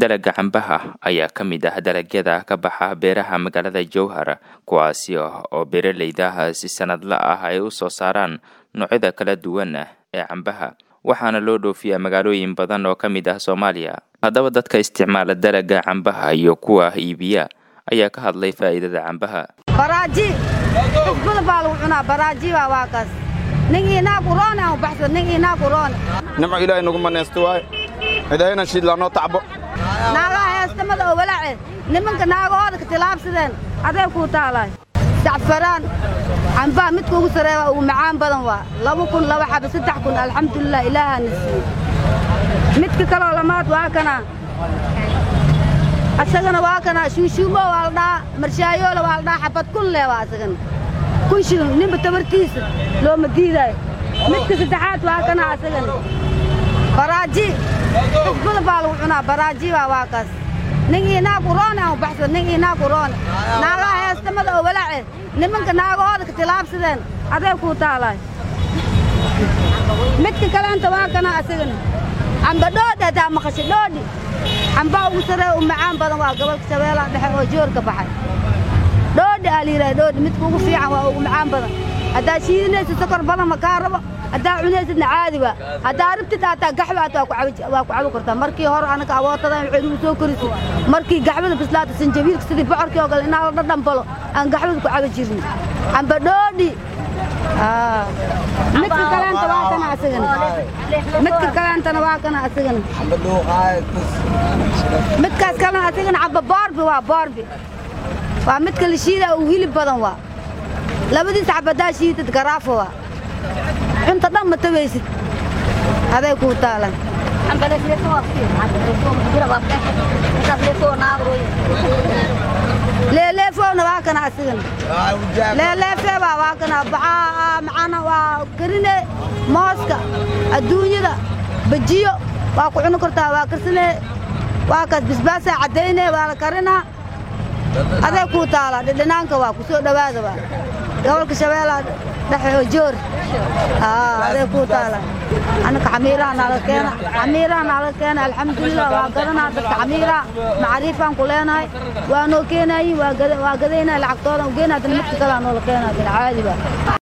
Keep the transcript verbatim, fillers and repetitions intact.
Dalagga cambaha ayaa ka mid ah dalagyada ka baxa beeraha magaalada Jowhar, kuwaasi oo beeraleyda si sanadle ah ay u soo saaraan noocyada kala duwan ee cambaha, waxaana loo dhoofiyaa magaalooyin badan oo ka mid ah Soomaaliya. Haddaba dadka isticmaala dalagga cambaha iyo kuwa iibiya ayaa ka hadlay faa'iidada cambaha. Baraaji isbul baa lagu cunaa, baraaji waa waakaas ninkiina quraan oo baxsan ninkiina quraan nimco Ilaahay nagu maneysto waay idayna shid la noo tacbo naaga heestamada oo walaac nimanka naagooda ka tilaabsadeen aday ku taalay sacfaraan camba mid kugu sareeyo oo macaan badan waa laba kun laba xabo saddex kun alxamdulillah ilaaha nasiib midka kale lamaad waa kana asagana waa kana shuushuumo walda marshaayo la walda xabad kun le waa asagana kun shil nimba tabartiisa loo madiiday midka saddexaad waa kana asagana baraaji isbul baa lagu cunaa, baraaji waa waakaas ninkiina quraan oo baxsan ninkiina quraan naaga heestamada oo walaac nimanka naagooda ka tilaabsadeen aday ku taalay midka kale inta waa kana asagana amba dhoodha daa maqashay dhoodhi amba ugu sareeyo oo macaan badan waa gobolka Shabeellaha Dhexe oo joorka baxay dhoodhi aliiray dhoodhi midka ugu fiican waa ugu macaan badan hadaa shiidinaysa sokor badan ma ka rabo hadaa cunaysidna caadi waa hadaa rabtid aad gaxwa aad ku cabi waa ku cabi kartaa markii hore anaga awootada waxay soo korisay markii gaxwada bislaata sanjabiilka sidii bocorkii oo kale inaa la dhambalo aan gaxwada ku cabi jirin amba dhoodhi ah midka kale inta waa kana asagana midka kale inta waa kana asagana amba dhuuqaay midkaas kale asagana amba baarbi waa baarbi waa midka la shiida oo hilib badan waa labadiis xabadaa shiidad garaafo waa inta dhan ma tabaysid aday ku taalan amba la fiirso waa jira waa ka leefo naagro leeleefona waa kana asagana leeleefe waa kana baa macana waa karine mooska adduunyada bajiyo waa ku cuni kartaa waa karsane waa ka bisbaasa cadeeyne waa la karina aday ku taala dhinaanka waa ku soo dhawaada waa gobolka Shabeellaha Dhexe oo joor ah aday ku taala anaka xamiirana la keena xamiirana la keena alxamdulillah waa garanaa dadka xamiira macriifan ku leenahay waa noo keenay waa waa gadeena lacagtooda u geenaa dadka kale noo la keenaa caadi ba.